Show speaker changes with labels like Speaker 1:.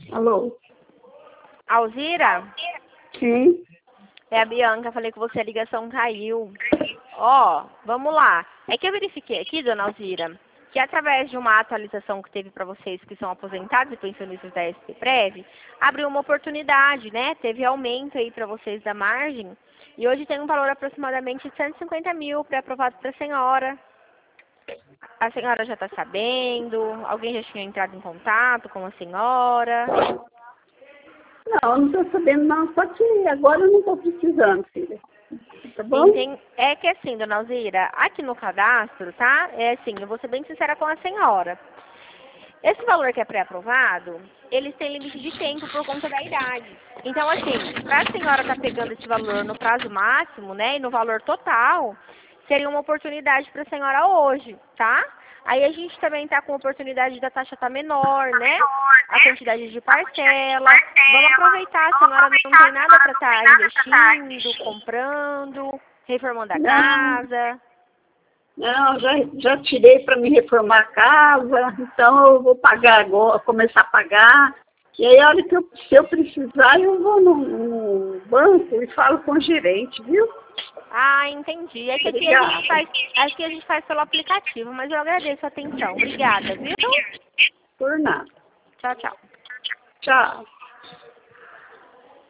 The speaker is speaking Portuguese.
Speaker 1: Alô?
Speaker 2: Alzira?
Speaker 1: Sim.
Speaker 2: É a Bianca, falei que você, a ligação caiu. Ó, vamos lá. É que eu verifiquei aqui, dona Alzira, que através de uma atualização que teve para vocês que são aposentados e pensionistas da SP-Prev, abriu uma oportunidade, né? Teve aumento aí para vocês da margem. E hoje tem um valor aproximadamente de 150 mil pré-aprovado para a senhora. A senhora já está sabendo? Alguém já tinha entrado em contato com a senhora?
Speaker 1: Não, eu não estou sabendo não, só que agora eu não estou precisando, filha. Tá bom?
Speaker 2: É que assim, dona Alzira, aqui no cadastro, tá? É assim, eu vou ser bem sincera com a senhora. Esse valor que é pré-aprovado, eles têm limite de tempo por conta da idade. Então, assim, para a senhora estar pegando esse valor no prazo máximo, né, e no valor total, seria uma oportunidade para a senhora hoje, tá? Aí a gente também está com a oportunidade da taxa estar menor, né? A quantidade de parcela. Vamos aproveitar, a senhora não tem nada para estar investindo, comprando, reformando a
Speaker 1: Não,
Speaker 2: casa.
Speaker 1: não, já tirei para me reformar a casa, então eu vou pagar agora, começar a pagar. E aí, a hora que se eu precisar, eu vou no banco e falo com o gerente, viu?
Speaker 2: Ah, entendi. É que
Speaker 1: Obrigada.
Speaker 2: aqui a gente faz pelo aplicativo, mas eu agradeço a atenção. Obrigada, viu?
Speaker 1: Por nada.
Speaker 2: Tchau, tchau.
Speaker 1: Tchau.